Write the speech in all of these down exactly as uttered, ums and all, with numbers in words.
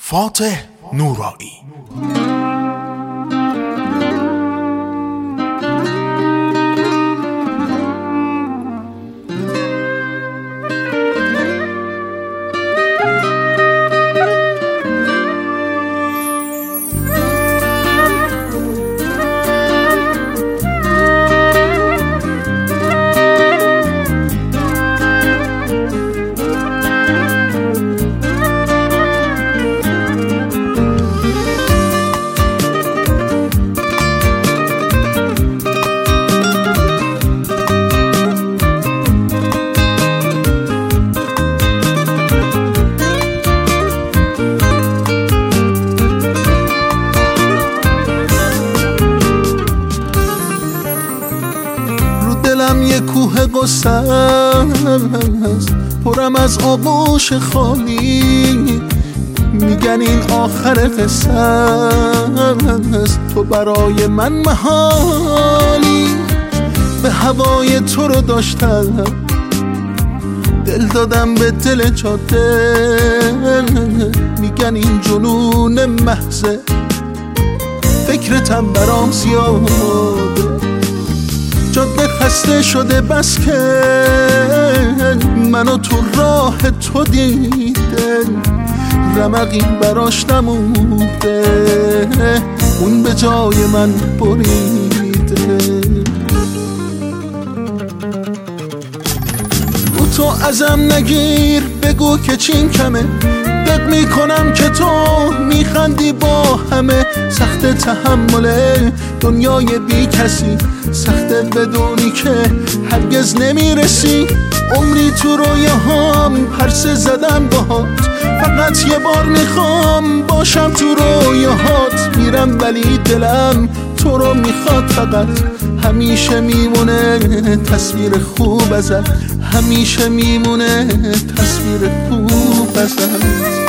فاتح نورایی. دلم یه کوه قصه است، پرم از آغوش خالی. میگن این آخر قصه است، تو برای من محالی. به هوای تو رو داشتم، دل دادم به دل جاده. میگن این جنون محضه، فکرتم برام زیاده. جاده خسته شده بس که منو تو راه تو دیده. رمقی براش نموده، اون به جای من بریده. رو تو ازم نگیر، بگو که چین کمه. دق میکنم که تو میخندی با همه. سخت تحمله دنیای بی کسی، سخت بدونی که هرگز نمیرسی. عمری تو رویاهام پرسه زدم باهات، فقط یه بار میخوام باشم تو رویاهات. میرم ولی دلم تو رو میخواد فقط. همیشه میمونه تصویر خوب ازت، همیشه میمونه تصویر خوب ازت.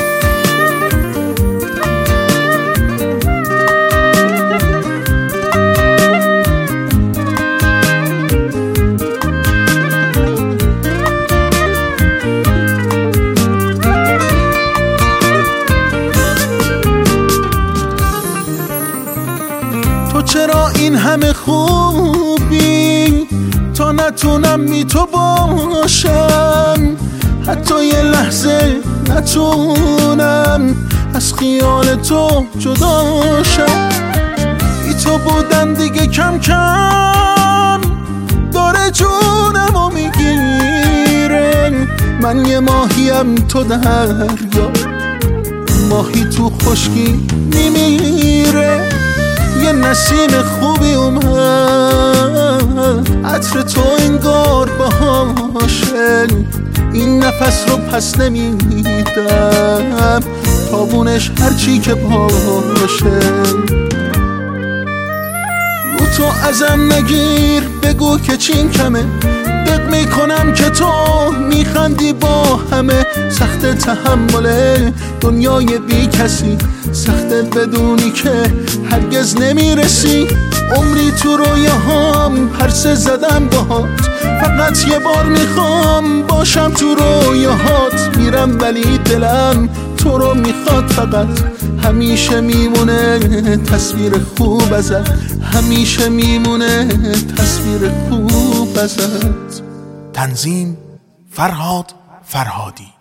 تو چرا این همه خوبی تا نتونم بی تو باشم؟ حتی یه لحظه نتونم از خیال تو جداشم. بی تو بودن دیگه کم کم داره جونمو میگیره. من یه ماهیم تو دریا، ماهی تو خشکی میمیره. یه نسیم خوبی اومد، عطر تو انگار باشه. این نفس رو پس نمیدم، تابونش هرچی که باشه. رو تو ازم نگیر، بگو که چین کمه. دق میکنم که تو میخندی با همه. سخت تحمله دنیای بی کسی، سخت بدونی که هرگز نمیرسی. عمری تو رویاهام پرسه زدم باهات، فقط یه بار میخوام باشم تو رویاهات. میرم ولی دلم تو رو میخواد فقط. همیشه میمونه تصویر خوب ازت، همیشه میمونه تصویر خوب ازت. تنظیم فرهاد فرهادی.